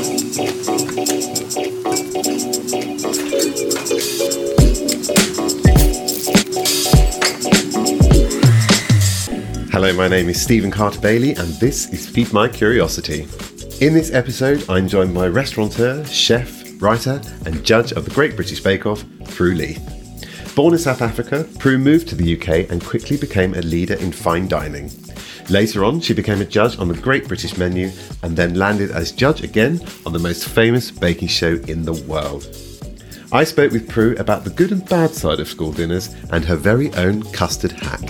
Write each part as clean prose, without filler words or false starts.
Hello, my name is Stephen Carter-Bailey and this is Feed My Curiosity. In this episode, I'm joined by restaurateur, chef, writer and judge of the Great British Bake Off, Prue Leith. Born in South Africa, Prue moved to the UK and quickly became a leader in fine dining. Later on, she became a judge on the Great British Menu and then landed as judge again on the most famous baking show in the world. I spoke with Prue about the good and bad side of school dinners and her very own custard hack.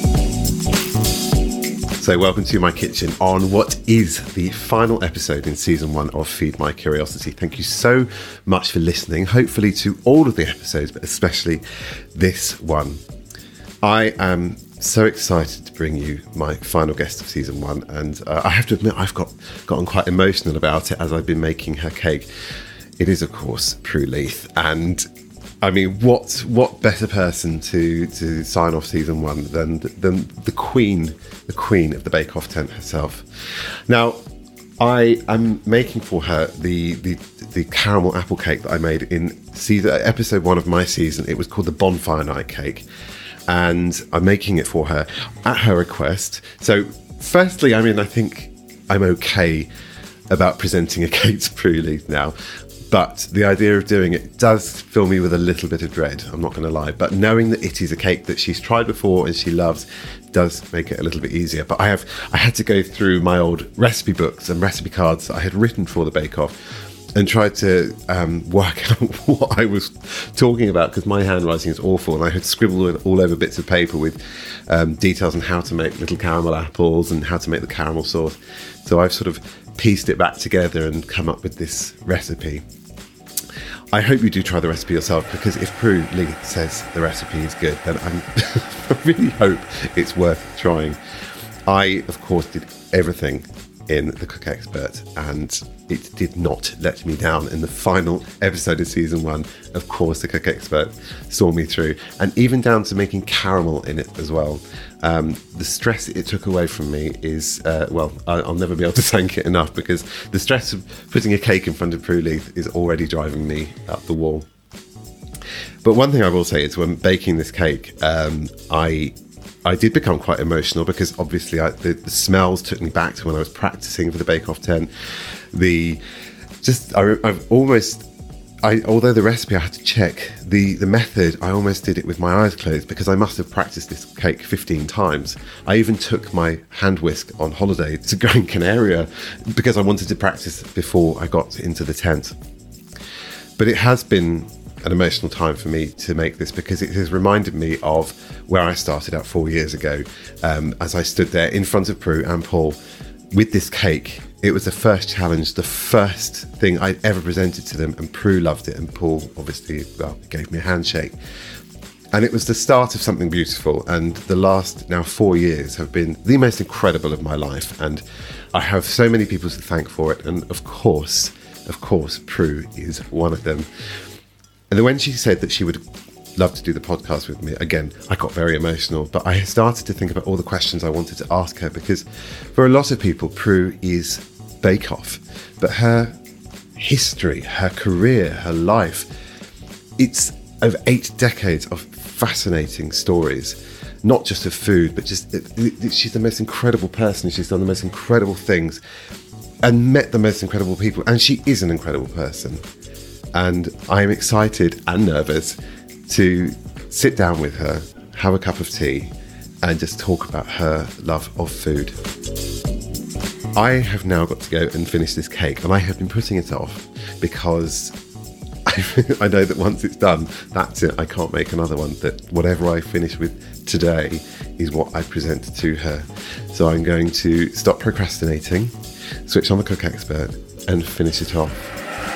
So welcome to my kitchen on what is the final episode in season 1 of Feed My Curiosity. Thank you so much for listening, hopefully to all of the episodes, but especially this one. I am so excited to bring you my final guest of season 1, and I have to admit I've gotten quite emotional about it as I've been making her cake. It is, of course, Prue Leith, and I mean, what better person to sign off season 1 than the queen of the Bake Off tent herself. Now, I am making for her the caramel apple cake that I made in episode 1 of my season. It was called the Bonfire Night Cake, and I'm making it for her at her request. So, firstly, I mean, I think I'm okay about presenting a cake to Prue Leith now. But the idea of doing it does fill me with a little bit of dread, I'm not going to lie. But knowing that it is a cake that she's tried before and she loves does make it a little bit easier. But I had to go through my old recipe books and recipe cards that I had written for the Bake Off and tried to work out what I was talking about, because my handwriting is awful and I had scribbled all over bits of paper with details on how to make little caramel apples and how to make the caramel sauce. So I've sort of pieced it back together and come up with this recipe. I hope you do try the recipe yourself, because if Prue Leith says the recipe is good, then I really hope it's worth trying. I, of course, did everything in The Cook Expert, and it did not let me down in the final episode of season 1. Of course, The Cook Expert saw me through, and even down to making caramel in it as well. The stress it took away from me is, I'll never be able to thank it enough, because the stress of putting a cake in front of Prue Leith is already driving me up the wall. But one thing I will say is, when baking this cake, I did become quite emotional, because obviously the smells took me back to when I was practicing for the Bake Off tent. Although the recipe I had to check, the method, I almost did it with my eyes closed, because I must have practiced this cake 15 times. I even took my hand whisk on holiday to Gran Canaria because I wanted to practice before I got into the tent. But it has been an emotional time for me to make this, because it has reminded me of where I started out 4 years ago, as I stood there in front of Prue and Paul with this cake. It was the first challenge, the first thing I'd ever presented to them, and Prue loved it, and Paul obviously gave me a handshake. And it was the start of something beautiful, and the last now 4 years have been the most incredible of my life, and I have so many people to thank for it, and of course, Prue is one of them. And then when she said that she would love to do the podcast with me, again, I got very emotional, but I started to think about all the questions I wanted to ask her, because for a lot of people, Prue is Bake Off, but her history, her career, her life, it's over 8 decades of fascinating stories, not just of food, but just she's the most incredible person. She's done the most incredible things and met the most incredible people, and she is an incredible person. And I'm excited and nervous to sit down with her, have a cup of tea, and just talk about her love of food. I have now got to go and finish this cake, and I have been putting it off because I know that once it's done, that's it. I can't make another one. That whatever I finish with today is what I present to her. So I'm going to stop procrastinating, switch on the Cook Expert, and finish it off.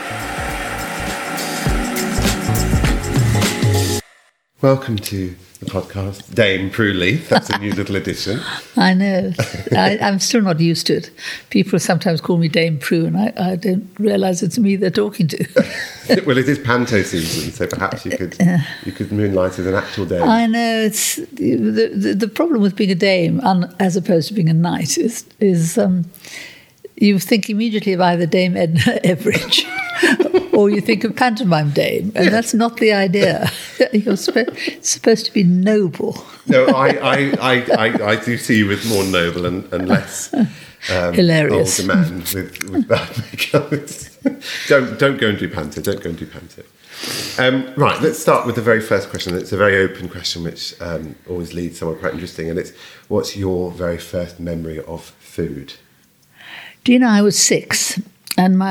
Welcome to the podcast, Dame Prue Leith. That's a new little addition. I know. I'm still not used to it. People sometimes call me Dame Prue, and I don't realise it's me they're talking to. Well, it is Panto season, so perhaps you could moonlight as an actual dame. I know. It's the problem with being a dame, as opposed to being a knight, is you think immediately of either Dame Edna Everage or you think of Pantomime Dame, and that's not the idea. You're supposed to be noble. No, I do see you with more noble and less hilarious older man with bad makeup. Don't go and do panto. Don't go and do panto. Right, let's start with the very first question. It's a very open question, which always leads somewhere quite interesting, and it's, what's your very first memory of food? Do you know, I was 6, and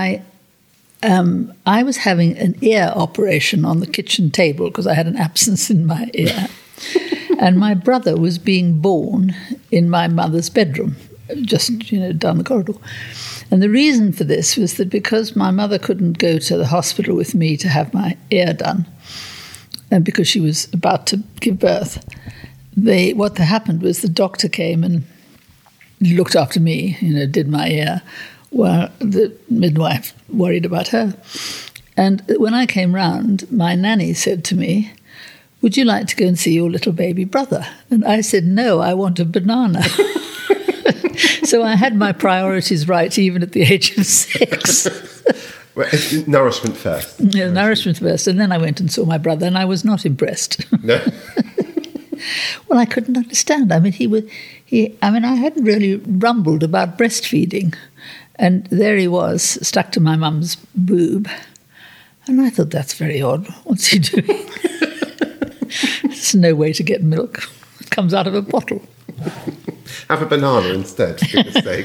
I was having an ear operation on the kitchen table because I had an abscess in my ear. And my brother was being born in my mother's bedroom, just, down the corridor. And the reason for this was that because my mother couldn't go to the hospital with me to have my ear done, and because she was about to give birth, what happened was the doctor came and looked after me, did my ear, while the midwife worried about her. And when I came round, my nanny said to me, "Would you like to go and see your little baby brother?" And I said, "No, I want a banana." So I had my priorities right even at the age of 6. Well, nourishment first. Yeah, nourishment first. And then I went and saw my brother, and I was not impressed. No. Well, I couldn't understand. I mean, I hadn't really rumbled about breastfeeding. And there he was, stuck to my mum's boob. And I thought, that's very odd. What's he doing? There's no way to get milk. It comes out of a bottle. Have a banana instead, for goodness sake.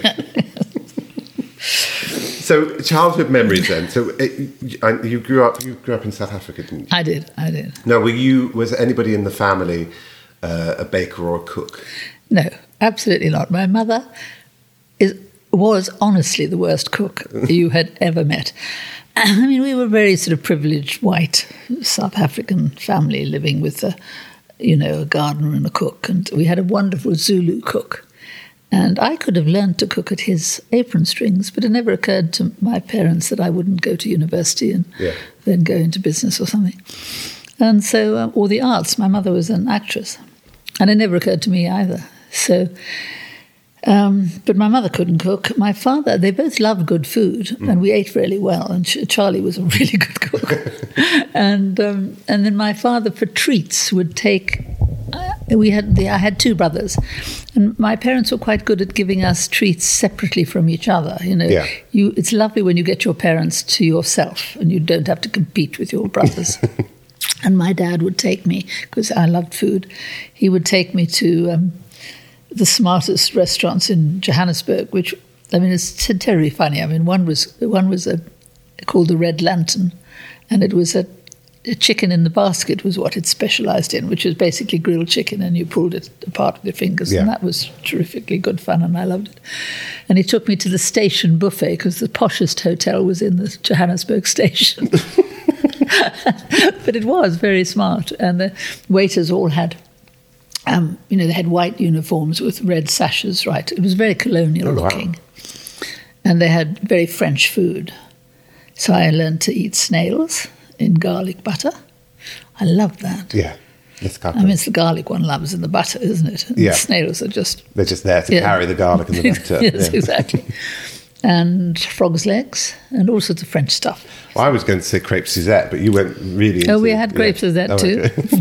So, childhood memories then. So, you grew up in South Africa, didn't you? I did. Now, was anybody in the family a baker or a cook? No, absolutely not. My mother was honestly the worst cook you had ever met. I mean, we were a very sort of privileged white South African family living with a gardener and a cook, and we had a wonderful Zulu cook. And I could have learned to cook at his apron strings, but it never occurred to my parents that I wouldn't go to university and then go into business or something. And so, or the arts. My mother was an actress, and it never occurred to me either. So, but my mother couldn't cook. My father, they both loved good food, and we ate really well. And Charlie was a really good cook. And then my father, for treats, would take. I had 2 brothers, and my parents were quite good at giving us treats separately from each other. It's lovely when you get your parents to yourself, and you don't have to compete with your brothers. And my dad would take me, because I loved food. He would take me to the smartest restaurants in Johannesburg, which, I mean, it's terribly funny. I mean, one was called the Red Lantern, and it was a chicken in the basket was what it specialised in, which was basically grilled chicken, and you pulled it apart with your fingers, and that was terrifically good fun, and I loved it. And he took me to the station buffet, because the poshest hotel was in the Johannesburg station. But it was very smart, and the waiters all had they had white uniforms with red sashes, right? It was very colonial looking. Wow. And they had very French food. So I learned to eat snails in garlic butter. I loved that. Yeah. It's the garlic one loves in the butter, isn't it? And the snails are they're just there to carry the garlic and the butter. Yes, exactly. And frog's legs and all sorts of French stuff. Well, I was going to say crepe Suzette, but you went really into... Oh, we had crepe Suzette too.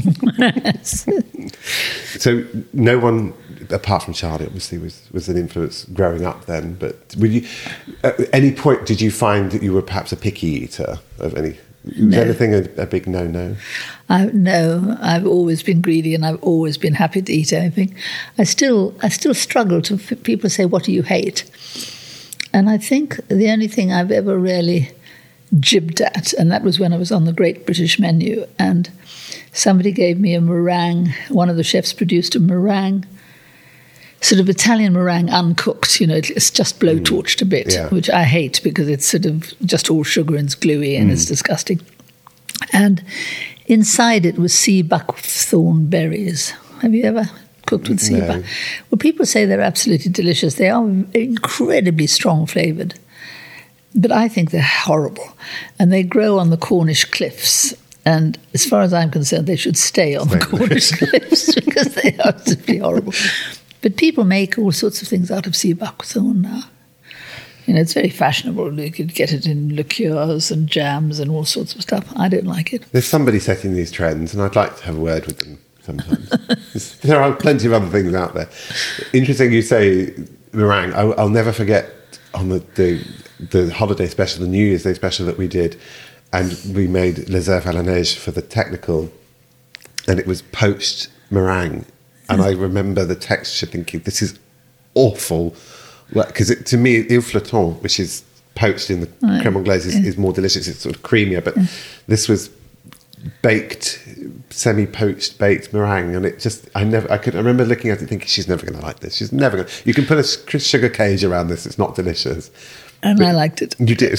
Okay. So no one, apart from Charlie, obviously, was an influence growing up then, but were you, at any point did you find that you were perhaps a picky eater of any... Was anything a big no-no? No, I've always been greedy, and I've always been happy to eat anything. I still struggle to... People say, what do you hate? And I think the only thing I've ever really jibbed at, and that was when I was on the Great British Menu, and somebody gave me a meringue. One of the chefs produced a meringue, sort of Italian meringue uncooked, it's just blowtorched a bit, which I hate because it's sort of just all sugar and it's gluey and it's disgusting. And inside it was sea buckthorn berries. Have you ever cooked with sea buck? Well, people say they're absolutely delicious. They are incredibly strong flavoured. But I think they're horrible. And they grow on the Cornish cliffs. And as far as I'm concerned, they should stay on the Cornish cliffs because they are simply horrible. But people make all sorts of things out of sea buckthorn now. It's very fashionable. You could get it in liqueurs and jams and all sorts of stuff. I don't like it. There's somebody setting these trends, and I'd like to have a word with them sometimes. There are plenty of other things out there. Interesting you say meringue. I'll never forget on the holiday special, the New Year's Day special that we did, and we made Les Herbes à la Neige for the technical, and it was poached meringue. And I remember the texture thinking, this is awful. Because to me, il flottant, which is poached in the creme anglaise, is more delicious. It's sort of creamier. But this was baked, semi-poached baked meringue, and it just I remember looking at it thinking, she's never going to like this. She's never going to. You can put a sugar cage around this. It's not delicious. And I liked it. You did.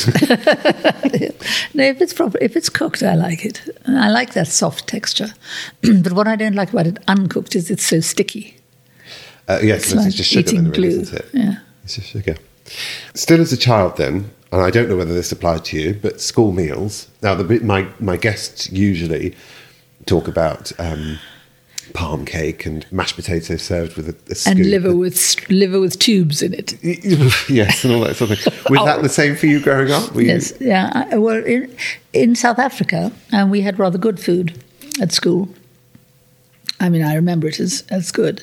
No, if it's cooked, I like it. And I like that soft texture. But what I don't like about it uncooked is it's so sticky. Yes, it's just sugar, then, really, isn't it? Yeah. It's just sugar. Still as a child then, and I don't know whether this applied to you, but school meals. Now, my guests usually talk about palm cake and mashed potatoes served with a scoop. And liver with tubes in it. Yes, and all that sort of thing. Was that the same for you growing up? Yes, yeah. Well, in South Africa, we had rather good food at school. I mean, I remember it as good.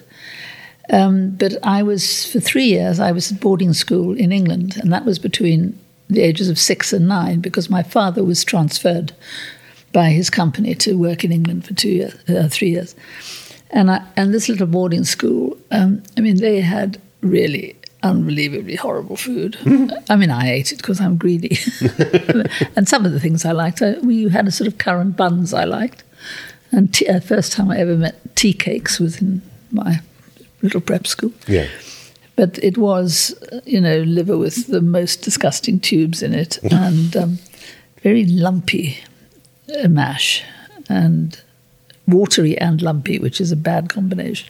But for 3 years, I was at boarding school in England, and that was between the ages of 6 and 9, because my father was transferred by his company to work in England for 3 years. And this little boarding school, they had really unbelievably horrible food. I mean, I ate it because I'm greedy. And some of the things I liked, we had a sort of currant buns I liked. And first time I ever met tea cakes was in my little prep school. Yeah. But it was, liver with the most disgusting tubes in it and very lumpy mash and watery and lumpy, which is a bad combination.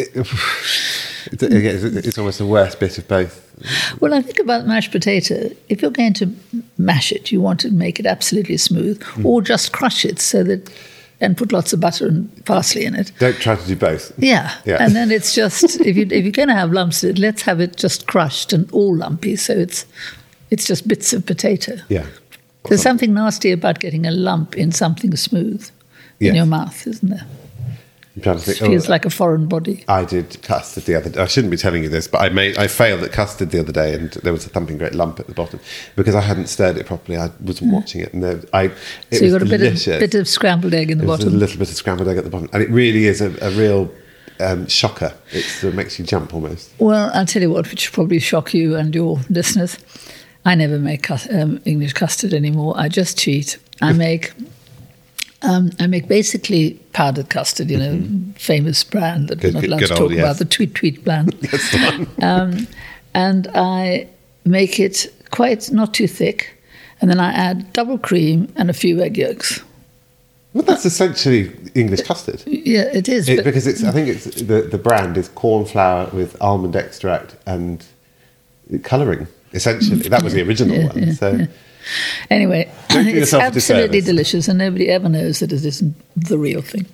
It's almost the worst bit of both. Well, I think about mashed potato. If you're going to mash it, you want to make it absolutely smooth or just crush it and put lots of butter and parsley in it. Don't try to do both. Yeah. And then it's just, if you're going to have lumps in it, let's have it just crushed and all lumpy, so it's just bits of potato. Yeah. There's something nasty about getting a lump in something smooth in your mouth, isn't there? I'm trying to think. It feels like a foreign body. I did custard the other day. I shouldn't be telling you this, but I failed at custard the other day, and there was a thumping great lump at the bottom because I hadn't stirred it properly. I wasn't watching it, and so you got a bit of scrambled egg in the bottom. A little bit of scrambled egg at the bottom, and it really is a real shocker. It makes you jump almost. Well, I'll tell you what, which will probably shock you and your listeners. I never make English custard anymore. I just cheat. I make basically powdered custard, famous brand that we're not allowed to talk about, the Tweet brand. That's the one. And I make it quite not too thick, and then I add double cream and a few egg yolks. Well, that's essentially English custard. Yeah, it is. Because I think it's the brand is corn flour with almond extract and colouring. Essentially, that was the original one. So. Anyway, it's absolutely delicious, and nobody ever knows that it isn't the real thing.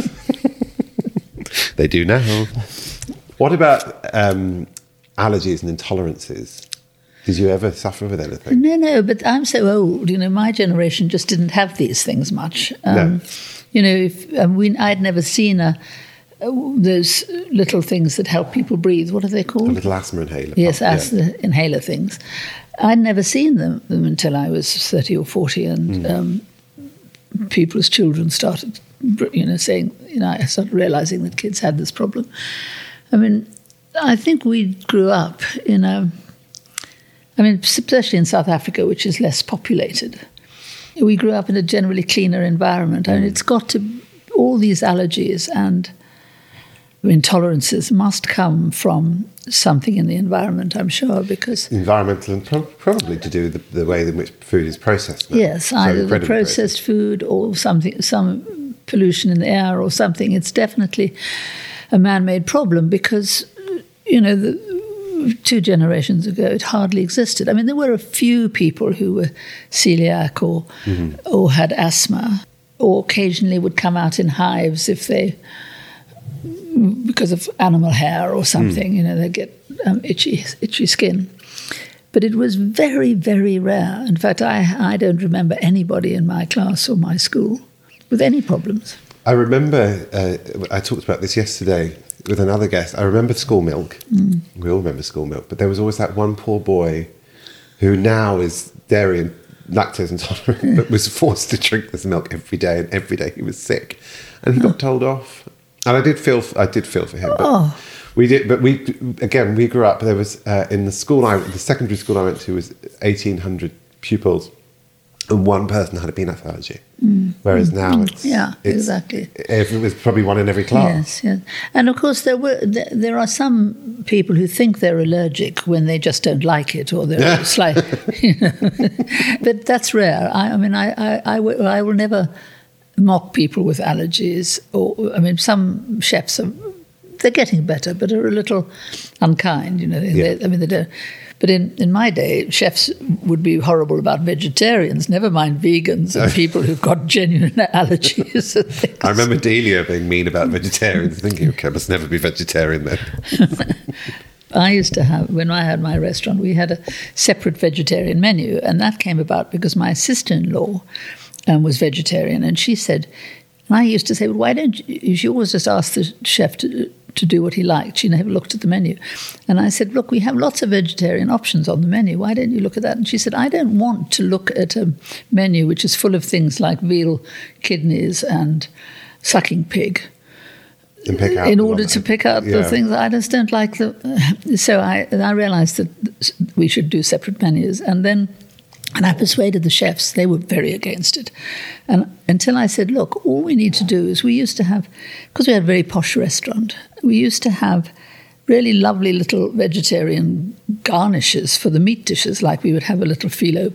They do now. What about allergies and intolerances? Did you ever suffer with anything? No, but I'm so old. My generation just didn't have these things much. No. I'd never seen those little things that help people breathe. What are they called? A little asthma inhaler. Yes, asthma inhaler things. I'd never seen them until I was 30 or 40, and people's children started, saying, I started realizing that kids had this problem. I mean, I think we grew up especially in South Africa, which is less populated. We grew up in a generally cleaner environment. I mean, it's got to, all these allergies and intolerances must come from something in the environment, I'm sure, because... Environmental and probably to do with the way in which food is processed now. Yes, either the processed food or something, some pollution in the air or something. It's definitely a man-made problem because, 2 generations ago, it hardly existed. I mean, there were a few people who were celiac or had asthma, or occasionally would come out in hives because of animal hair or something, they get itchy skin. But it was very, very rare. In fact, I don't remember anybody in my class or my school with any problems. I remember, I talked about this yesterday with another guest. I remember school milk. We all remember school milk. But there was always that one poor boy who now is dairy and lactose intolerant, but was forced to drink this milk every day, and every day he was sick. And he got told off. And I did feel for him. But we grew up, there was, in the school, the secondary school I went to was 1,800 pupils. And one person had a peanut allergy, whereas now it's exactly. It was probably one in every class. Yes. And of course there are some people who think they're allergic when they just don't like it, or they're slight. But that's rare. I will never mock people with allergies. Some chefs they're getting better, but are a little unkind. They don't. But in my day, chefs would be horrible about vegetarians, never mind vegans and people who've got genuine allergies and things. I remember Delia being mean about vegetarians, thinking, okay, I must never be vegetarian then. I used to have, when I had my restaurant, we had a separate vegetarian menu, and that came about because my sister-in-law was vegetarian, and she said, and I used to say, well, why don't you, she always just asked the chef to do what he liked. She never looked at the menu. And I said, look, we have lots of vegetarian options on the menu. Why don't you look at that? And she said, I don't want to look at a menu which is full of things like veal kidneys and sucking pig in order to pick out the things. I just don't like so I realized that we should do separate menus. And I persuaded the chefs. They were very against it. And until I said, look, all we need to do is, we used to have, because we had a very posh restaurant, we used to have really lovely little vegetarian garnishes for the meat dishes, like we would have a little phyllo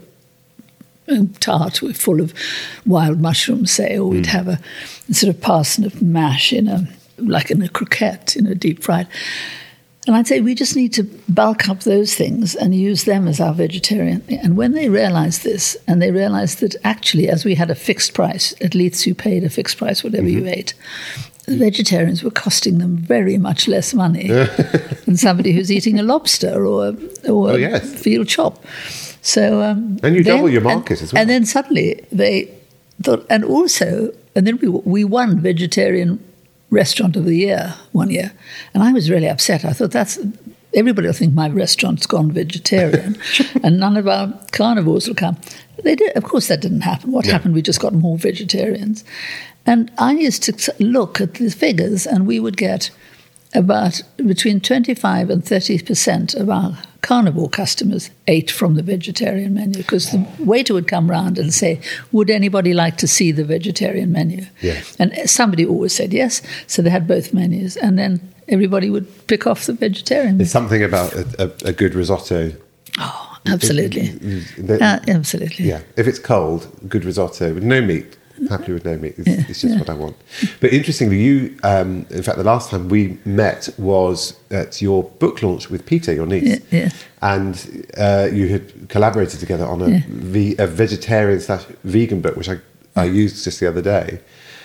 tart full of wild mushrooms, say, or we'd have a sort of parsnip mash in a croquette, deep fried. And I'd say we just need to bulk up those things and use them as our vegetarian. And when they realized this, and they realized that actually, as we had a fixed price, at least you paid a fixed price, whatever you ate, the vegetarians were costing them very much less money than somebody who's eating a lobster or a veal chop. So and you double your market as well. And then suddenly they thought, and then we won vegetarian Restaurant of the Year one year, and I was really upset. I thought everybody will think my restaurant's gone vegetarian, and none of our carnivores will come. They did, of course, that didn't happen. What happened? We just got more vegetarians, and I used to look at the figures, and we would get about between 25 and 30% of our carnivore customers ate from the vegetarian menu, because the waiter would come round and say, would anybody like to see the vegetarian menu? Yes. And somebody always said yes, so they had both menus, and then everybody would pick off the vegetarian. There's something about a good risotto. Oh, absolutely. Absolutely. Yeah, if it's cold, good risotto with no meat. Happy with no meat. It's just what I want. But interestingly, you, in fact, the last time we met was at your book launch with Peter, your niece. Yeah. And you had collaborated together on a vegetarian/vegan book, which I used just the other day.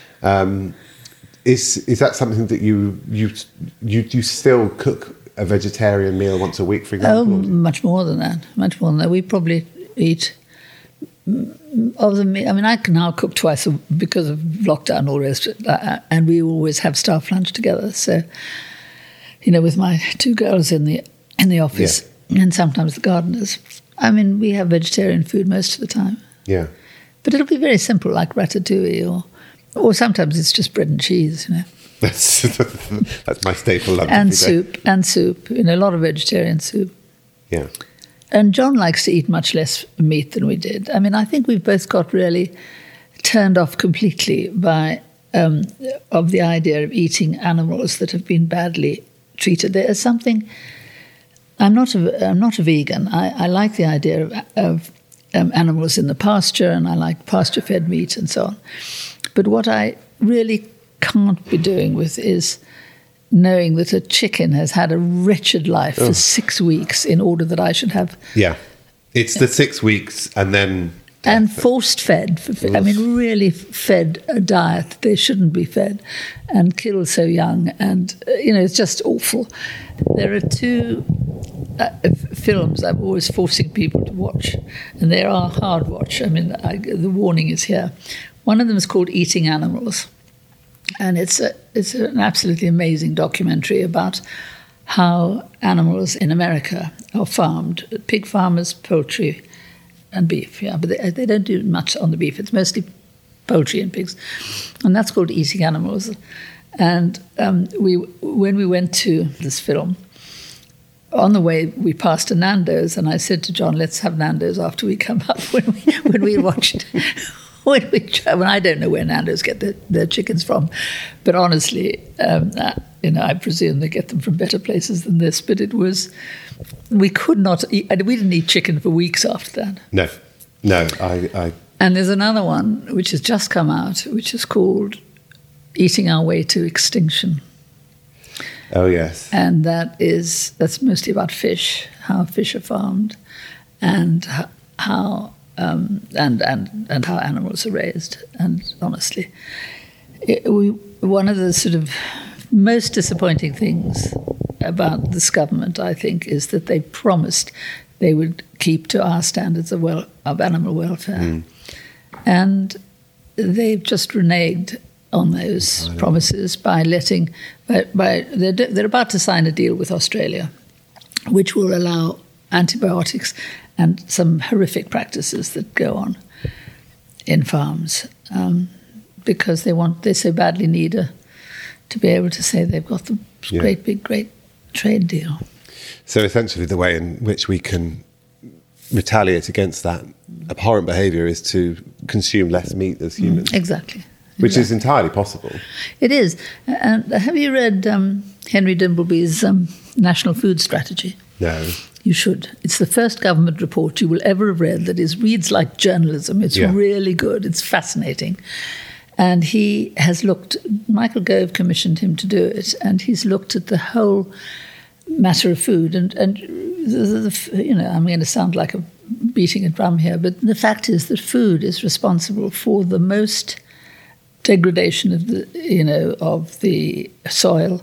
Is that something that you still cook a vegetarian meal once a week, for example? Oh, much more than that. Much more than that. We probably eat. Of the meat, I can now cook twice because of lockdown and all the rest, and we always have staff lunch together. So, with my two girls in the office, and sometimes the gardeners. We have vegetarian food most of the time. Yeah, but it'll be very simple, like ratatouille, or sometimes it's just bread and cheese. That's my staple lunch. And soup. A lot of vegetarian soup. Yeah. And John likes to eat much less meat than we did. I think we've both got really turned off completely of the idea of eating animals that have been badly treated. There is something. I'm not a vegan. I like the idea of animals in the pasture, and I like pasture-fed meat and so on. But what I really can't be doing with is knowing that a chicken has had a wretched life for 6 weeks in order that I should have... Yeah, it's the 6 weeks and then... And forced-fed. Really fed a diet they shouldn't be fed, and killed so young. And, it's just awful. There are two films I'm always forcing people to watch, and they are hard watch. I mean, the warning is here. One of them is called Eating Animals, and it's an absolutely amazing documentary about how animals in America are farmed. Pig farmers, poultry, and beef. Yeah, but they don't do much on the beef. It's mostly poultry and pigs, and that's called Eating Animals. And when we went to this film, on the way we passed a Nando's, and I said to John, "Let's have Nando's after we come up." When we watched, when I don't know where Nando's get their chickens from, but honestly, I presume they get them from better places than this. But it was, we could not eat. We didn't eat chicken for weeks after that. No, I. And there's another one which has just come out, which is called Eating Our Way to Extinction. Oh yes. And that's mostly about fish, how fish are farmed, and how and how animals are raised. And honestly, one of the sort of most disappointing things about this government, I think, is that they promised they would keep to our standards of animal welfare, and they've just reneged on those promises by they're about to sign a deal with Australia, which will allow antibiotics and some horrific practices that go on in farms, because they so badly need to be able to say they've got the great trade deal. So essentially the way in which we can retaliate against that abhorrent behaviour is to consume less meat as humans. Exactly. Which is entirely possible. It is. And have you read Henry Dimbleby's National Food Strategy? No. You should. It's the first government report you will ever have read that reads like journalism. It's really good. It's fascinating. And he has Michael Gove commissioned him to do it, and he's looked at the whole matter of food. And I'm going to sound like I'm beating a drum here, but the fact is that food is responsible for the most degradation of the soil.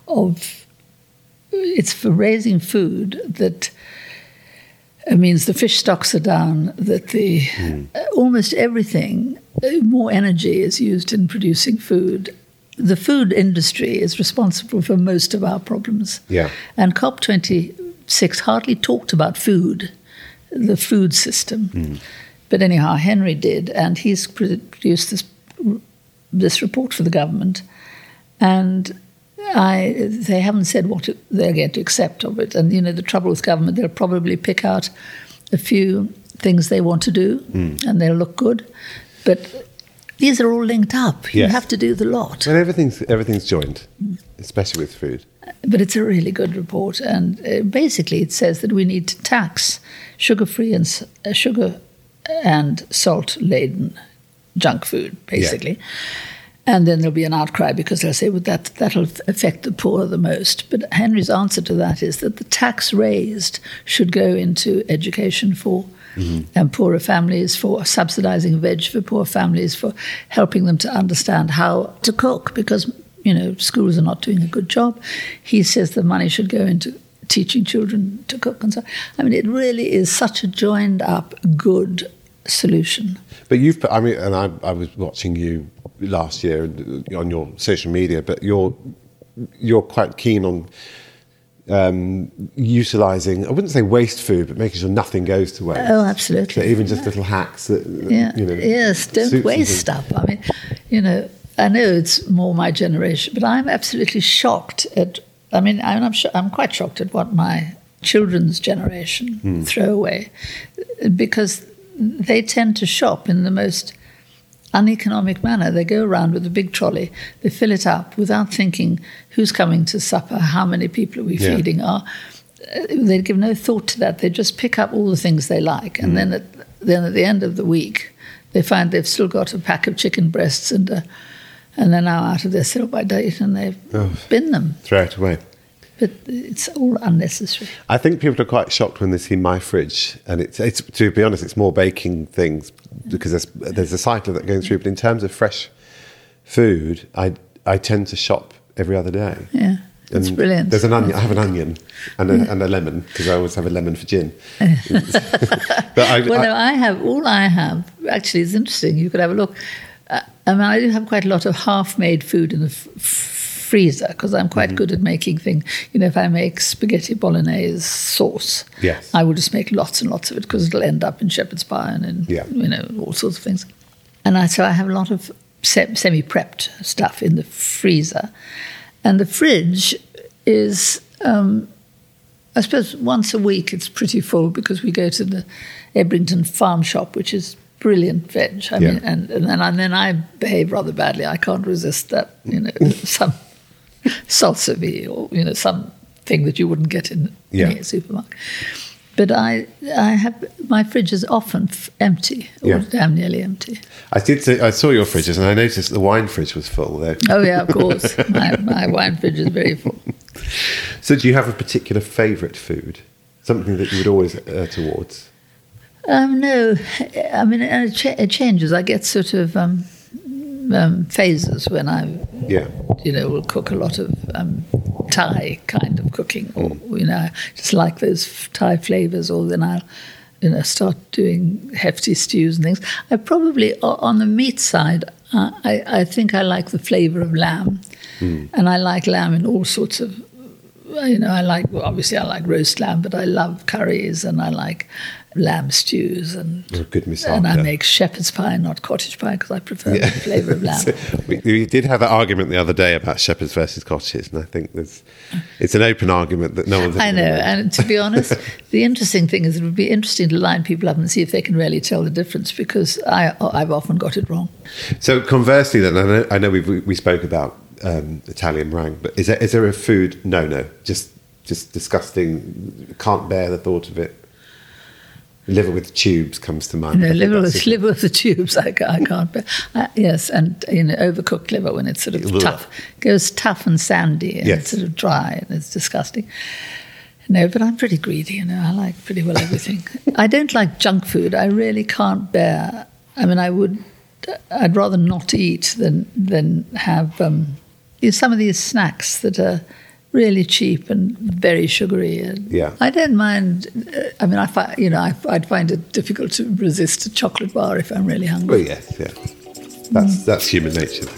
It's for raising food that means the fish stocks are down, that almost everything, more energy is used in producing food. The food industry is responsible for most of our problems. Yeah. And COP26 hardly talked about food, the food system. But anyhow, Henry did, and he's produced this report for the government, and they haven't said what they're going to accept of it. And, the trouble with government, they'll probably pick out a few things they want to do, and they'll look good. But these are all linked up. You have to do the lot. And everything's joined, especially with food. But it's a really good report. And basically it says that we need to tax sugar-free and sugar and salt-laden junk food, basically. Yeah. And then there'll be an outcry because they'll say, well, that'll affect the poor the most. But Henry's answer to that is that the tax raised should go into education for poorer families, for subsidizing veg for poor families, for helping them to understand how to cook, because, schools are not doing a good job. He says the money should go into teaching children to cook and so on. I mean, it really is such a joined-up, good solution. But I was watching you last year on your social media, but you're quite keen on utilising, I wouldn't say waste food, but making sure nothing goes to waste. Oh, absolutely. So even just little hacks that, Yes, don't waste stuff. I mean, I know it's more my generation, but I'm absolutely shocked at, I'm quite shocked at what my children's generation throw away, because they tend to shop in the most uneconomic manner. They go around with a big trolley, they fill it up without thinking who's coming to supper, how many people are we feeding. They give no thought to that. They just pick up all the things they like, and then at the end of the week, they find they've still got a pack of chicken breasts and they're now out of their sell-by date, and they've binned them. Throw it away. But it's all unnecessary. I think people are quite shocked when they see my fridge, and it's to be honest, it's more baking things, because there's a cycle that going through. But in terms of fresh food, I tend to shop every other day. Yeah. It's brilliant. There's an onion. I have an onion and a lemon because I always have a lemon for gin. But I have actually is interesting. You could have a look. I do have quite a lot of half-made food in the freezer because I'm quite good at making things. If I make spaghetti bolognese sauce, yes, I will just make lots and lots of it because it'll end up in shepherd's pie and in all sorts of things. And so I have a lot of semi-prepped stuff in the freezer. And the fridge is, I suppose once a week it's pretty full because we go to the Ebrington Farm Shop, which is brilliant veg. I mean, and then I behave rather badly. I can't resist that, some salsa verde or, something that you wouldn't get in any supermarket. But I have my fridge is often empty, or damn nearly empty. I saw your fridges, and I noticed the wine fridge was full there. Oh yeah, of course. My wine fridge is very full. So, do you have a particular favourite food? Something that you would always err towards? No, I mean it changes. I get sort of phases when I, will cook a lot of Thai kind of cooking, or I just like those Thai flavors, or then I'll start doing hefty stews and things. I probably on the meat side, I think I like the flavor of lamb, and I like lamb in all sorts of. I like roast lamb, but I love curries and I like lamb stews and good misal. And I make shepherd's pie, not cottage pie, because I prefer the flavour of lamb. So we did have that argument the other day about shepherds versus cottages, and I think it's an open argument that no one's. I know, and to be honest, the interesting thing is it would be interesting to line people up and see if they can really tell the difference, because I've often got it wrong. So conversely, then I know we spoke about Italian meringue, but is there a food no just disgusting, can't bear the thought of it? Liver with tubes comes to mind. Liver with the tubes I can't bear. Yes, and overcooked liver when it's sort of tough, goes tough and sandy, and it's sort of dry and it's disgusting. No, but I'm pretty greedy. I like pretty well everything. I don't like junk food. I really can't bear. I mean, I'd rather not eat than have some of these snacks that are really cheap and very sugary. I don't mind. I mean, I'd find it difficult to resist a chocolate bar if I'm really hungry. Well, yes. That's human nature.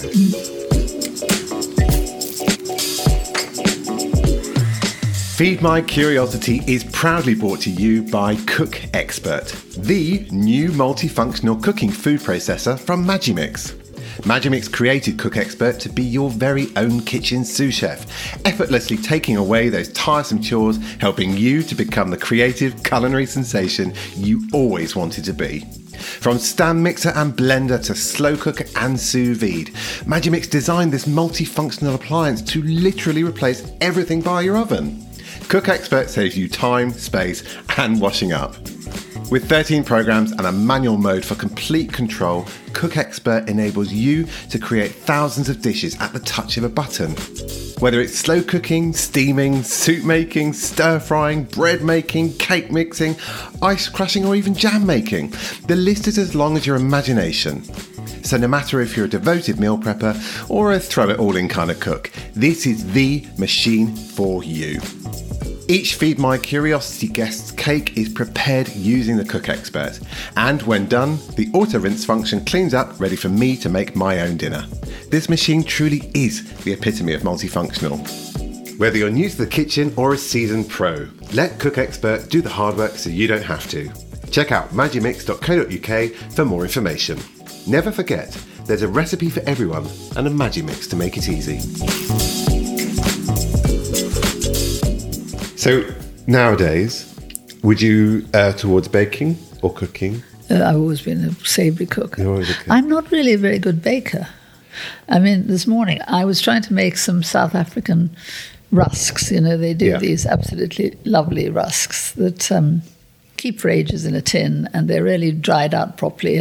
Feed My Curiosity is proudly brought to you by Cook Expert, the new multifunctional cooking food processor from Magimix. Magimix created Cook Expert to be your very own kitchen sous chef, effortlessly taking away those tiresome chores, helping you to become the creative culinary sensation you always wanted to be. From stand mixer and blender to slow cooker and sous vide, Magimix designed this multifunctional appliance to literally replace everything by your oven. Cook Expert saves you time, space, and washing up. With 13 programs and a manual mode for complete control, Cook Expert enables you to create thousands of dishes at the touch of a button. Whether it's slow cooking, steaming, soup making, stir frying, bread making, cake mixing, ice crushing, or even jam making, the list is as long as your imagination. So no matter if you're a devoted meal prepper or a throw-it-all-in kind of cook, this is the machine for you. Each Feed My Curiosity guest's cake is prepared using the Cook Expert. And when done, the auto-rinse function cleans up, ready for me to make my own dinner. This machine truly is the epitome of multifunctional. Whether you're new to the kitchen or a seasoned pro, let Cook Expert do the hard work so you don't have to. Check out magimix.co.uk for more information. Never forget, there's a recipe for everyone and a Magimix to make it easy. So nowadays, would you towards baking or cooking? I've always been a savoury cook. You're always a cook. I'm not really a very good baker. I mean, this morning I was trying to make some South African rusks. They do these absolutely lovely rusks that keep for ages in a tin, and they're really dried out properly.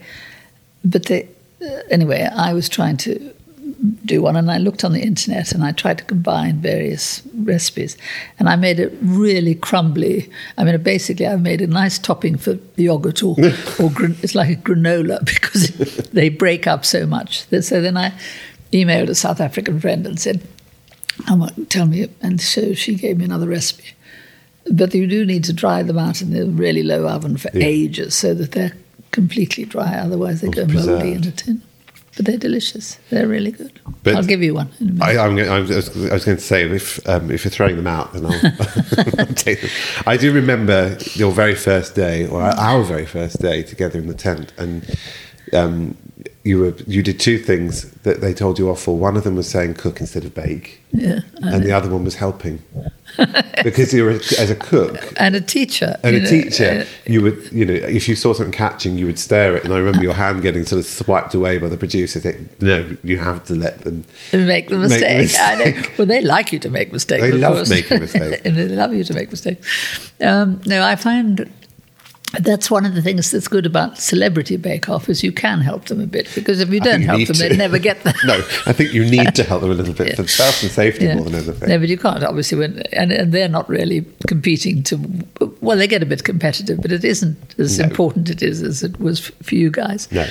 Anyway, I was trying to do one, and I looked on the internet and I tried to combine various recipes, and I made it really crumbly. I mean, basically I've made a nice topping for yogurt or it's like a granola, because they break up so much. So then I emailed a South African friend and said, Tell me, and so she gave me another recipe. But you do need to dry them out in a really low oven for ages so that they're completely dry. Otherwise, they go mouldy in a tin. But they're delicious. They're really good. But I'll give you one in a minute. I was going to say, if you're throwing them out, then I'll take them. I do remember your very first day, or our very first day together in the tent, and you did two things that they told you off for. One of them was saying cook instead of bake, and the other one was helping. Because you were, as a cook and a teacher, you would, if you saw something catching, you would stare at it. And I remember your hand getting sort of swiped away by the producer saying, "No, you have to let them make the mistake." I know. Well, they like you to make mistakes. They love making mistakes. And they love you to make mistakes. No, I find that's one of the things that's good about Celebrity Bake Off is you can help them a bit, because if you don't help them, they'd never get there. No, I think you need to help them a little bit for health and safety more than anything. No, but you can't, obviously, and they're not really competing well, they get a bit competitive, but it isn't as important as it was for you guys. No.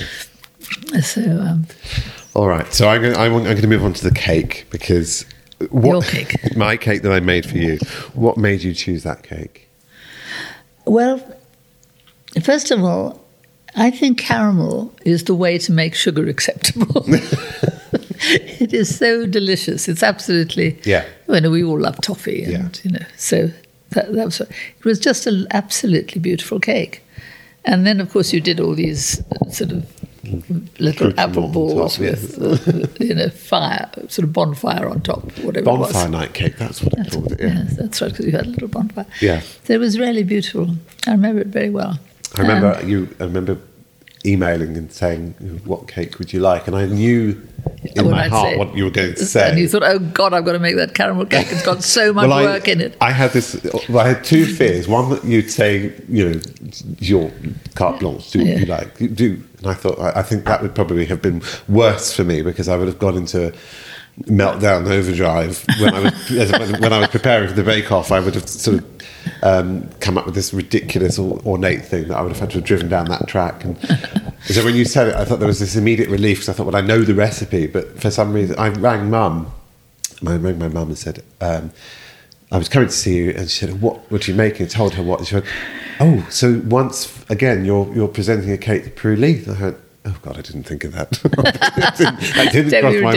So, all right, so I'm going to move on to the cake, because your cake. My cake that I made for you, what made you choose that cake? Well, first of all, I think caramel is the way to make sugar acceptable. It is so delicious. It's absolutely... Yeah. We all love toffee, and, so that was... It was just an absolutely beautiful cake. And then, of course, you did all these sort of little apple balls with, fire, sort of bonfire on top, whatever it was. Bonfire night cake, that's what I called it, yeah. Yes, that's right, because you had a little bonfire. Yeah. So it was really beautiful. I remember it very well. I remember emailing and saying, "What cake would you like?" And I knew in my heart what you were going to say. And you thought, "Oh God, I've got to make that caramel cake. It's got so much work in it." I had two fears. One, that you'd say, your carte blanche, do what you like, do. And I thought, I think that would probably have been worse for me, because I would have gone into meltdown overdrive when I was preparing for the Bake Off. I would have sort of come up with this ridiculous ornate thing that I would have had to have driven down that track. And so when you said it, I thought there was this immediate relief, because I thought, well, I know the recipe, but for some reason I rang Mum. I rang my mum and said, I was coming to see you, and she said, what would you make? And I told her what. She went, oh, so once again you're presenting a cake to Prue Leith. I heard, oh God, I didn't think of that. That didn't cross my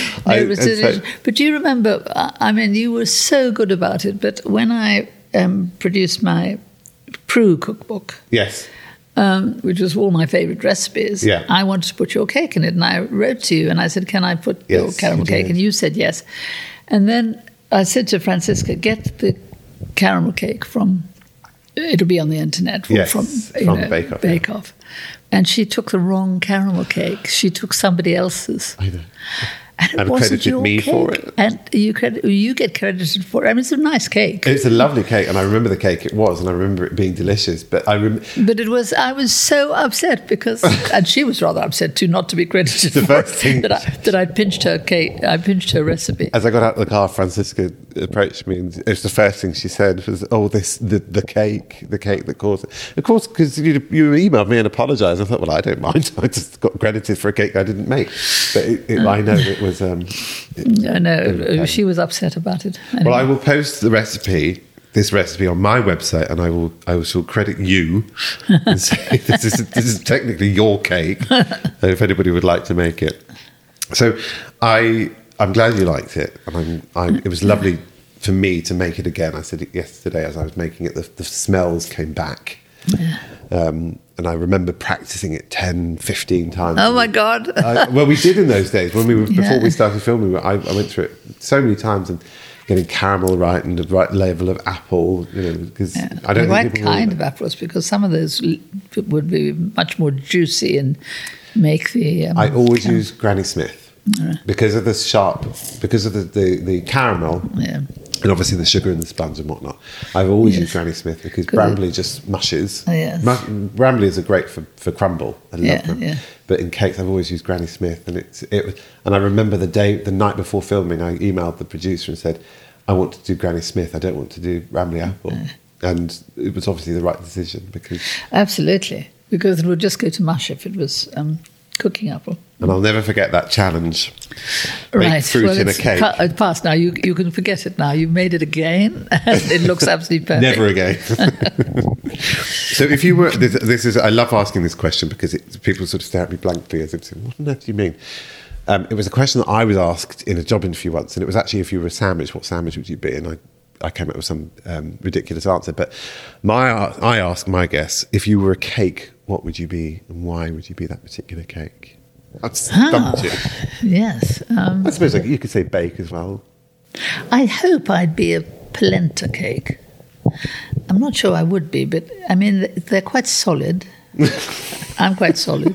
mind. But do you remember, you were so good about it, but when I produced my Prue cookbook, yes, which was all my favourite recipes, I wanted to put your cake in it, and I wrote to you and I said, can I put your caramel cake? And you said yes. And then I said to Francisca, get the caramel cake from, it'll be on the internet, from the Bake Off. And she took the wrong caramel cake. She took somebody else's. I know. And it wasn't your me cake. for it. And you get credited for it. It's a nice cake. It's a lovely cake, and I remember the cake it was, and I remember it being delicious. But I was so upset because, and she was rather upset too, not to be credited the for first thing that I pinched her cake. I pinched her recipe. As I got out of the car, Francisca approached me, and it was the first thing she said was, "Oh, the cake that caused it." Of course, because you emailed me and apologised. I thought, well, I don't mind. I just got credited for a cake I didn't make. But I know it was. No, she was upset about it. Anyway. Well, I will post this recipe on my website, and I shall credit you and say this is technically your cake, if anybody would like to make it. So I'm glad you liked it, and it was lovely for me to make it again. I said it yesterday as I was making it, the smells came back. Yeah. And I remember practicing it 10, 15 times. Oh, my God. Well, we did in those days. Before we started filming, I went through it so many times, and getting caramel right and the right level of apple, because I don't think people kind of apples, because some of those would be much more juicy and make the... I always use Granny Smith. Because of the caramel, and obviously the sugar and the sponge and whatnot. I've always used Granny Smith, because Bramley just mushes. Bramleys are great for crumble. I love them. Yeah. But in cakes, I've always used Granny Smith, and I remember the night before filming, I emailed the producer and said, I want to do Granny Smith. I don't want to do Bramley apple. And it was obviously the right decision, because absolutely, because it would just go to mush if it was. cooking apple. And I'll never forget that challenge. Right. Make fruit in a cake. It's past now. You can forget it now. You've made it again. It looks absolutely perfect. Never again. So if you were, this is, I love asking this question because people sort of stare at me blankly as if saying, what on earth do you mean? It was a question that I was asked in a job interview once, and it was actually, if you were a sandwich, what sandwich would you be? And I came up with some ridiculous answer. But I asked my guests, if you were a cake, what would you be, and why would you be that particular cake? I've stumped you. Yes. I suppose you could say bake as well. I hope I'd be a polenta cake. I'm not sure I would be, but I mean, they're quite solid. I'm quite solid.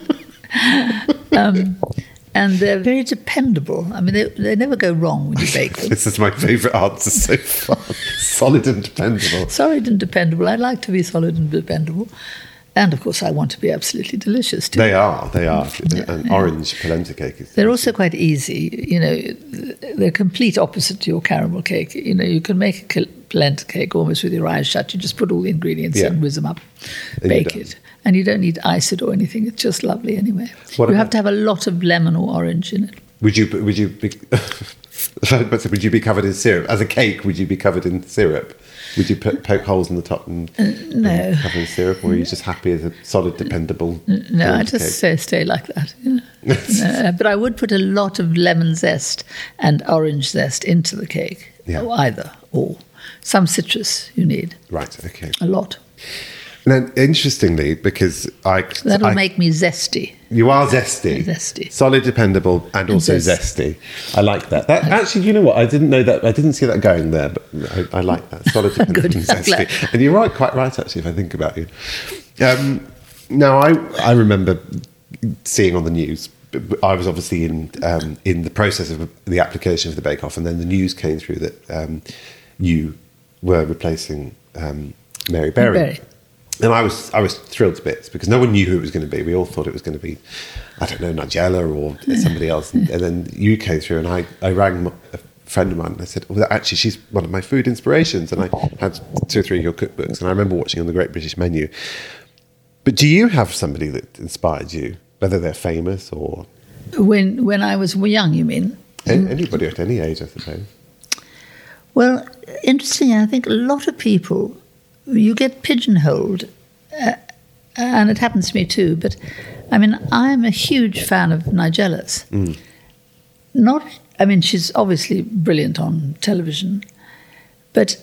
And they're very dependable. I mean, they never go wrong when you bake them. This is my favourite answer so far. Solid and dependable. Solid and dependable. I like to be solid and dependable. And, of course, I want to be absolutely delicious, too. They are. An orange polenta cake is... They're also quite easy. You know, they're complete opposite to your caramel cake. You know, you can make a polenta cake almost with your eyes shut. You just put all the ingredients in, whiz them up, bake it. And you don't need ice it or anything. It's just lovely anyway. You have to have a lot of lemon or orange in it. Would you be... would you be covered in syrup? As a cake, would you be covered in syrup? Would you poke holes in the top and no. cover in syrup, or are you just happy as a solid, dependable? No, I just stay like that. Yeah. But I would put a lot of lemon zest and orange zest into the cake, or either or. Some citrus you need. Right. Okay. A lot. And then, interestingly, because that'll make me zesty. You are zesty. Zesty. Solid, dependable, and also zesty. I like that. Actually, you know what? I didn't know that. I didn't see that going there, but I like that. Solid, dependable, and zesty. And you're right, quite right, actually, if I think about you. Now, I remember seeing on the news, I was obviously in the process of the application for the Bake Off, and then the news came through that you were replacing Mary Berry. And I was thrilled to bits because no one knew who it was going to be. We all thought it was going to be, I don't know, Nigella or somebody else. And then you came through, and I rang a friend of mine and I said, well, actually, she's one of my food inspirations. And I had 2 or 3 of your cookbooks, and I remember watching on the Great British Menu. But do you have somebody that inspired you, whether they're famous or... When I was young, you mean? Anybody at any age, I suppose. Well, interesting, I think a lot of people... You get pigeonholed, and it happens to me too, but I mean, I'm a huge fan of Nigella's. She's obviously brilliant on television, but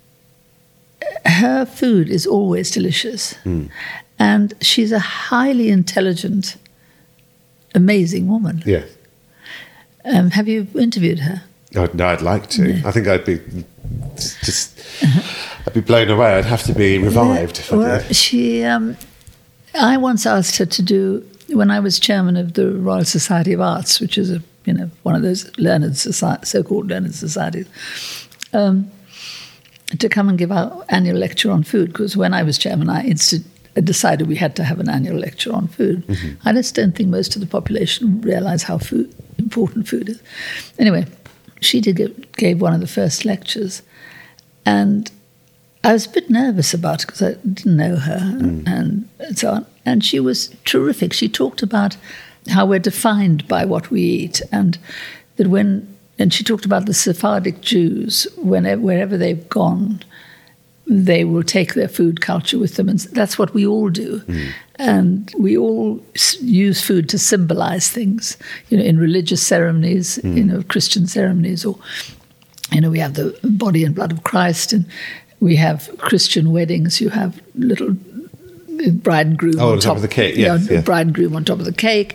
her food is always delicious. And she's a highly intelligent, amazing woman. Yes. Have you interviewed her? No, I'd like to. I think I'd be I'd be blown away. I'd have to be revived. I once asked her to do, when I was chairman of the Royal Society of Arts, which is one of those so-called learned societies, to come and give our annual lecture on food. Because when I was chairman, I decided we had to have an annual lecture on food. I just don't think most of the population realise how important food is. Anyway. She gave one of the first lectures, and I was a bit nervous about it because I didn't know her and so on. And she was terrific. She talked about how we're defined by what we eat, and that and she talked about the Sephardic Jews, wherever they've gone, they will take their food culture with them, and that's what we all do. And we all use food to symbolize things, in religious ceremonies, Christian ceremonies, or, we have the body and blood of Christ, and we have Christian weddings. You have little bride and groom on top of the cake, bride and groom on top of the cake.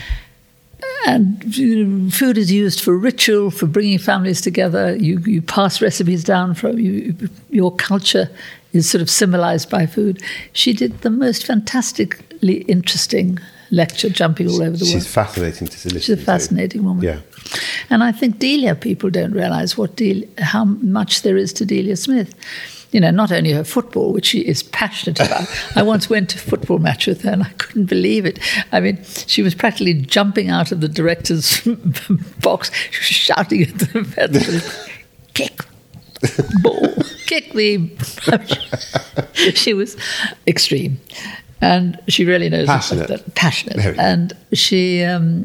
And food is used for ritual, for bringing families together. You pass recipes down from your culture is sort of symbolized by food. She did the most fantastically interesting lecture, jumping all over the world. She's fascinating to listen to. She's a fascinating woman. Yeah. And I think Delia people don't realize how much there is to Delia Smith. Not only her football, which she is passionate about. I once went to a football match with her and I couldn't believe it. I mean, she was practically jumping out of the director's box, shouting at the kick, ball, kick the... She was extreme. And she really knows Passionate. Passionate. And she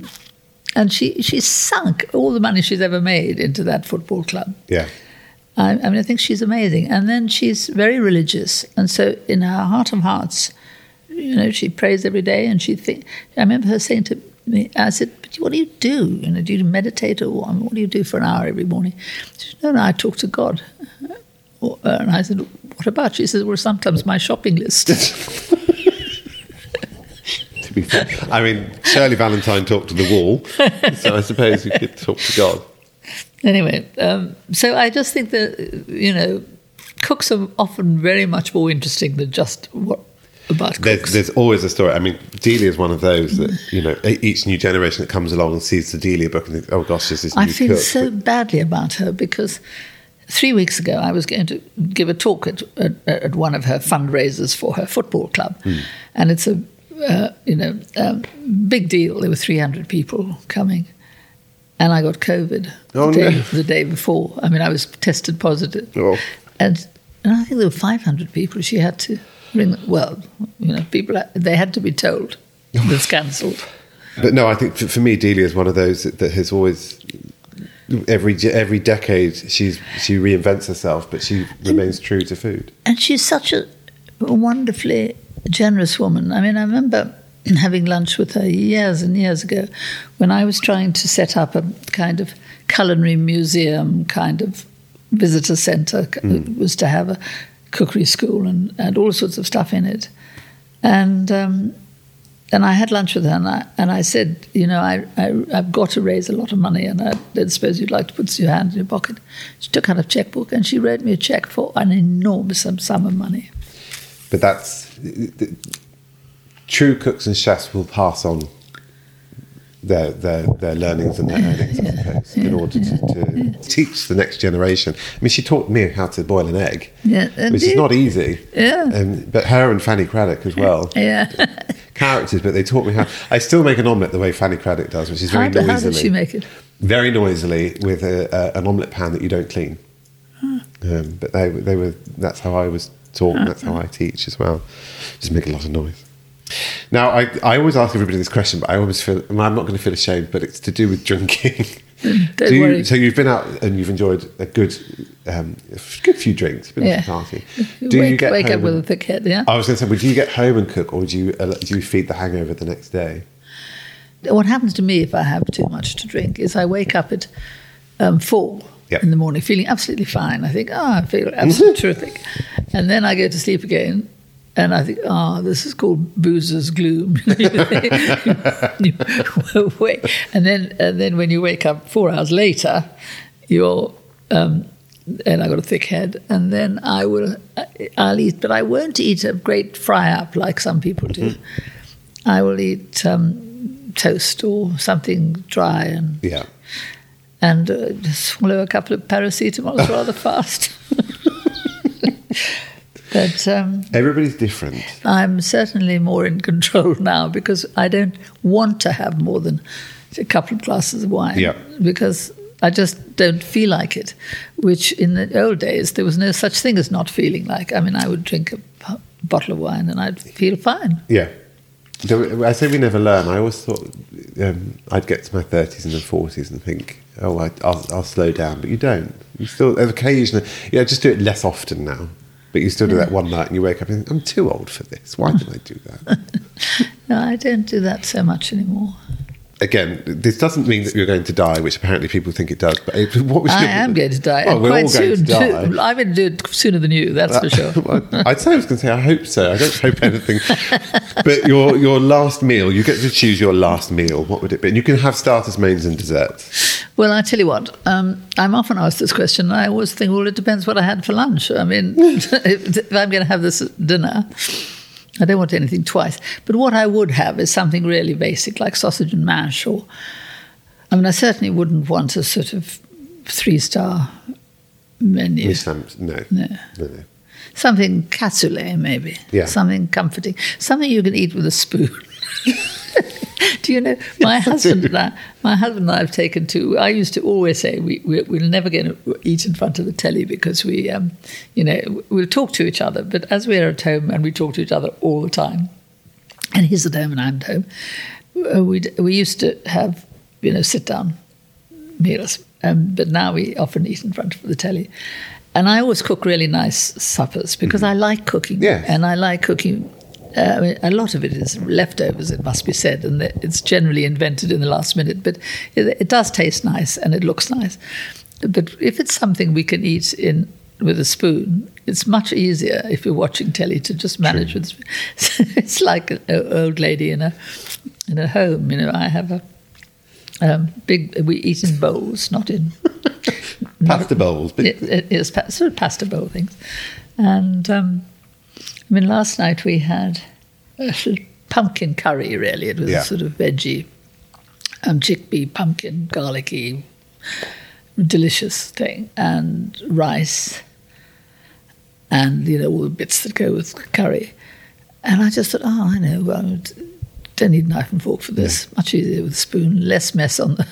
sunk all the money she's ever made into that football club. Yeah. I mean, I think she's amazing. And then she's very religious. And so in her heart of hearts, you know, she prays every day, and I remember her saying to me, I said, but what do you do? You know, do you meditate, or what do you do for an hour every morning? She said, no, I talk to God. And I said, what about? She said, well, sometimes my shopping list. To be fair, I mean, Shirley Valentine talked to the wall, so I suppose you could talk to God. Anyway, so I just think that, you know, cooks are often very much more interesting than just what about cooks. There's always a story. I mean, Delia is one of those that, you know, each new generation that comes along and sees the Delia book and thinks, oh gosh, this is new cook. I feel so badly about her, because 3 weeks ago I was going to give a talk at one of her fundraisers for her football club. And it's a big deal. There were 300 people coming. And I got COVID the day before. I mean, I was tested positive. Oh. And I think there were 500 people. She had to ring. Well, you know, they had to be told it was cancelled. But no, I think for me, Delia is one of those that has always, every decade, she reinvents herself, but she remains true to food. And she's such a wonderfully generous woman. I mean, I remember having lunch with her years and years ago when I was trying to set up a kind of culinary museum, kind of visitor centre. It was to have a cookery school and all sorts of stuff in it. And I had lunch with her, and I said, you know, I've got to raise a lot of money, and I don't suppose you'd like to put your hand in your pocket. She took out a checkbook and she wrote me a cheque for an enormous sum of money. But that's... True cooks and chefs will pass on their learnings and their earnings, I suppose, in order to teach the next generation. I mean, she taught me how to boil an egg, which is not easy. Yeah. But her and Fanny Craddock as well. Yeah. Characters, but they taught me how. I still make an omelette the way Fanny Craddock does, which is very noisily. How did she make it? Very noisily with an omelette pan that you don't clean. But they were. That's how I was taught, and that's how I teach as well. Just make a lot of noise. Now, I always ask everybody this question, but I always feel, I'm not going to feel ashamed, but it's to do with drinking. Don't worry. So you've been out and you've enjoyed a good few drinks. You've been at a party. Wake up with a thick head, yeah? I was going to say, well, do you get home and cook, or do you feed the hangover the next day? What happens to me if I have too much to drink is I wake up at 4 in the morning feeling absolutely fine. I think, I feel absolutely terrific. And then I go to sleep again. And I think, this is called boozer's gloom. And then when you wake up 4 hours later, you're, and I got a thick head, and then I'll eat, but I won't eat a great fry up like some people do. I will eat toast or something dry and just swallow a couple of paracetamol rather fast. But everybody's different. I'm certainly more in control now because I don't want to have more than a couple of glasses of wine because I just don't feel like it, which in the old days there was no such thing as not feeling like. I mean, I would drink a bottle of wine and I'd feel fine. Yeah. I say we never learn. I always thought I'd get to my 30s and then 40s and think, I'll slow down, but you don't. You still, occasionally, just do it less often now. But you still do that one night and you wake up and think, I'm too old for this. Why did I do that? No, I don't do that so much anymore. Again, this doesn't mean that you're going to die, which apparently people think it does. But what was I am going to die. Well, we're all going to die. I'm going to do it sooner than you, that's for sure. I was going to say, I hope so. I don't hope anything. But your last meal, you get to choose your last meal. What would it be? And you can have starters, mains and desserts. Well, I tell you what, I'm often asked this question, and I always think, well, it depends what I had for lunch. I mean, if I'm going to have this at dinner, I don't want anything twice. But what I would have is something really basic, like sausage and mash, I certainly wouldn't want a sort of 3-star menu. No. Something cassoulet, maybe. Yeah. Something comforting. Something you can eat with a spoon. Do you know, my husband and I have taken to, I used to always say we'll never get to eat in front of the telly because we'll talk to each other. But as we're at home and we talk to each other all the time, and he's at home and I'm at home, we used to have, sit-down meals, but now we often eat in front of the telly. And I always cook really nice suppers because I like cooking. Yes. And I like cooking. A lot of it is leftovers, it must be said, and it's generally invented in the last minute. But it does taste nice and it looks nice. But if it's something we can eat with a spoon, it's much easier if you're watching telly to just manage with. It's like an old lady in a home. I have a big. We eat in bowls, not in pasta bowls. But it's sort of pasta bowl things, and last night we had a sort of pumpkin curry. Really, it was a sort of veggie, chickpea, pumpkin, garlicky, delicious thing, and rice. And, all the bits that go with curry. And I just thought, I know, well, don't need a knife and fork for this. Yeah. Much easier with a spoon, less mess on the...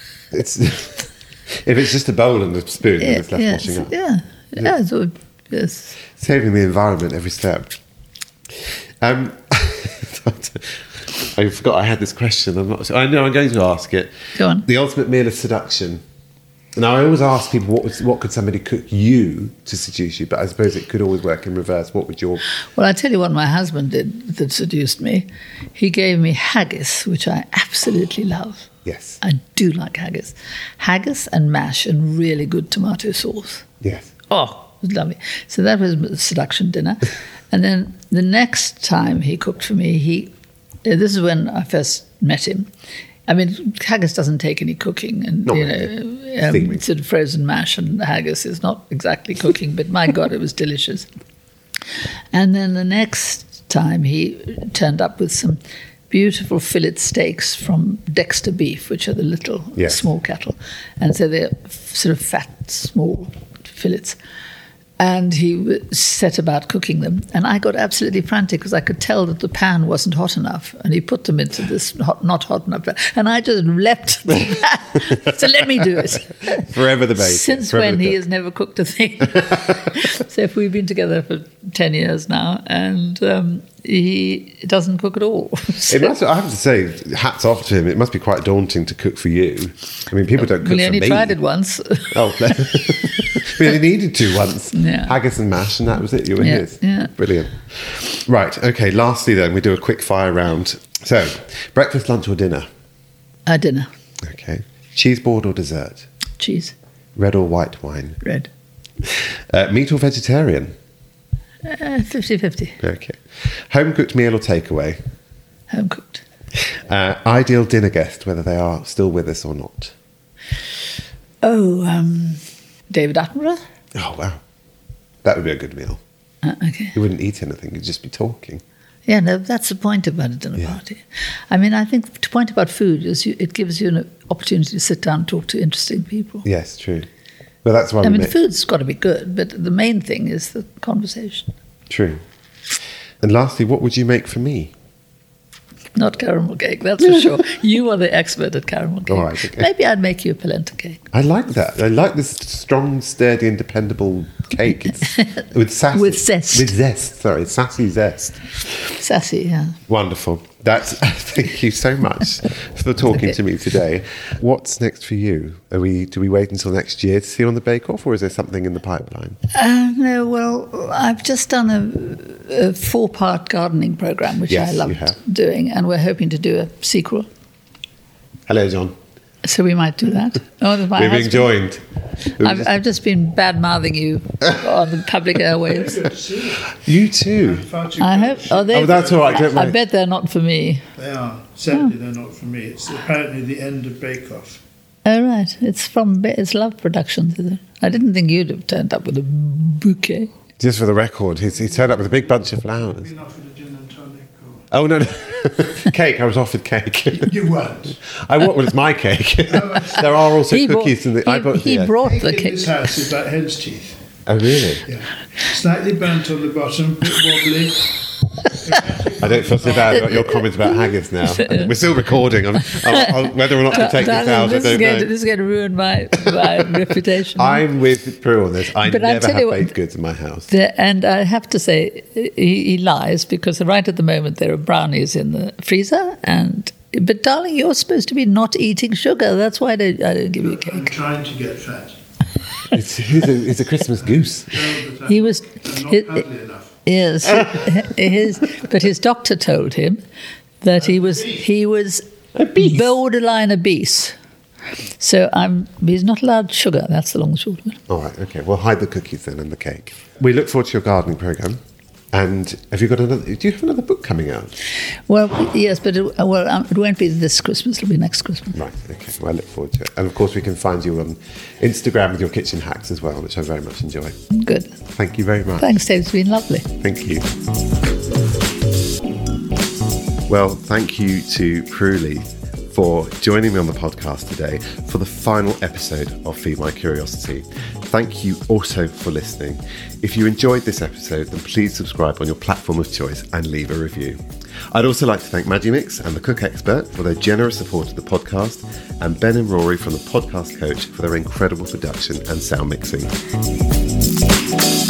If it's just a bowl and a spoon, then it's less washing up. Yeah, yes. Saving the environment every step. I forgot I had this question. I know I'm going to ask it. Go on. The ultimate meal of seduction. Now, I always ask people, what could somebody cook you to seduce you? But I suppose it could always work in reverse. What would your... Well, I tell you what my husband did that seduced me. He gave me haggis, which I absolutely love. Yes. I do like haggis. Haggis and mash and really good tomato sauce. Yes. Oh, it was lovely. So that was a seduction dinner. And then the next time he cooked for me, this is when I first met him. Haggis doesn't take any cooking, and sort of frozen mash and haggis is not exactly cooking, but my God, it was delicious. And then the next time he turned up with some beautiful fillet steaks from Dexter Beef, which are the little small cattle, and so they're sort of fat, small fillets. And he set about cooking them. And I got absolutely frantic because I could tell that the pan wasn't hot enough. And he put them into this not hot enough pan. And I just leapt the pan. So let me do it. Forever the baby. Since when he has never cooked a thing. So we've been together for 10 years now. And he doesn't cook at all. So, I have to say, hats off to him. It must be quite daunting to cook for you. People don't cook for me. We only tried it once. Oh, we only needed to once. Yeah. Haggis and mash, and that was it. You were his. Yeah. Brilliant. Right, okay, lastly then, we do a quick fire round. So, breakfast, lunch or dinner? Dinner. Okay. Cheese board or dessert? Cheese. Red or white wine? Red. Meat or vegetarian? 50-50. Okay. Home cooked meal or takeaway? Home cooked. Ideal dinner guest, whether they are still with us or not? David Attenborough. Oh, wow. That would be a good meal. Okay. You wouldn't eat anything, you'd just be talking. Yeah, no, that's the point about a dinner party. I think the point about food is it gives you an opportunity to sit down and talk to interesting people. Yes, true. Well, that's why the food's got to be good, but the main thing is the conversation. True. And lastly, what would you make for me? Not caramel cake, that's for sure. You are the expert at caramel cake. All right, okay. Maybe I'd make you a polenta cake. I like that. I like this strong, sturdy, and dependable cake. It's with sassy. With zest. With zest, sorry. Sassy zest. Sassy, yeah. Wonderful. Thank you so much for talking to me today. What's next for you? Do we wait until next year to see you on the Bake Off, or is there something in the pipeline? No, well, I've just done a 4-part gardening program, which I loved doing, and we're hoping to do a sequel. Hello, John. So we might do that. We're being joined. I've just been bad-mouthing you on the public airwaves. You too. I hope. That's all right. Don't worry. I bet they're not for me. They are. Certainly they're not for me. It's apparently the end of Bake Off. Oh, right. It's Love Productions, is it? I didn't think you'd have turned up with a bouquet. Just for the record, he turned up with a big bunch of flowers. Been offered a gin and tonic. Oh, no. Cake. I was offered cake. You weren't. Well, it's my cake. There are also cookies in the... He brought the cake. This house is like hen's teeth. Oh, really? Yeah. Slightly burnt on the bottom, a bit wobbly. I don't feel so bad about your comments about haggis now. We're still recording. Whether or not to take this out, I don't know. This is going to ruin my reputation. I'm with Prue on this. I But never have you what, baked goods in my house. And I have to say, he lies, because right at the moment there are brownies in the freezer. But darling, you're supposed to be not eating sugar. That's why I don't give you a I'm cake. trying to get fat. He's a Christmas goose. He was. I'm not cuddly enough. Yes, but his doctor told him that he was borderline obese. So he's not allowed sugar. That's the long and short of it. All right, okay. We'll hide the cookies then and the cake. We look forward to your gardening programme. And have you got another? Do you have another book coming out? Well, yes, but it won't be this Christmas. It'll be next Christmas. Right. Okay. Well, I look forward to it. And of course, we can find you on Instagram with your kitchen hacks as well, which I very much enjoy. Good. Thank you very much. Thanks, Dave. It's been lovely. Thank you. Well, thank you to Prue Leith for joining me on the podcast today for the final episode of Feed My Curiosity. Thank you also for listening. If you enjoyed this episode, then please subscribe on your platform of choice and leave a review. I'd also like to thank Magimix and The Cook Expert for their generous support of the podcast, and Ben and Rory from The Podcast Coach for their incredible production and sound mixing.